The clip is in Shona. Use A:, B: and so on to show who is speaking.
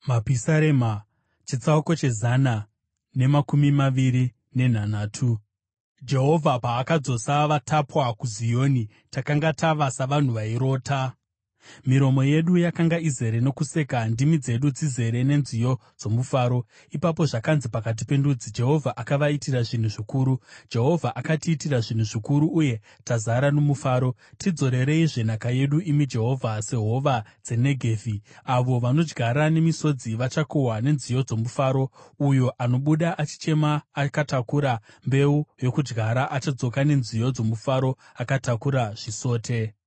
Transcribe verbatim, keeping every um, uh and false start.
A: Mapisarema chitsauko chezana nemakumi maviri nenhanhatu. Jehovha paakadzosa vatapwa kuZioni, takanga tava savanhu vairota. Miromo yedu yakanga izere nokuseka, ndimi dzedu dzizere nenziyo dzomufaro. Ipapo zvakanzi pakati pendudzi, “Jehovha akavaitira zvinhu zvikuru; Jehovha akatiitira zvinhu zvikuru, uye tazara nomufaro.” Tidzorereizve nhaka yedu, imi Jehovha, sehova dzeNegevhi. Avo vanodyara nemisodzi vachakohwa nenziyo dzomufaro. Uyo anobuda achichema akatakura mbeu yokudyara achadzoka nenziyo dzomufaro akatakura zvisote.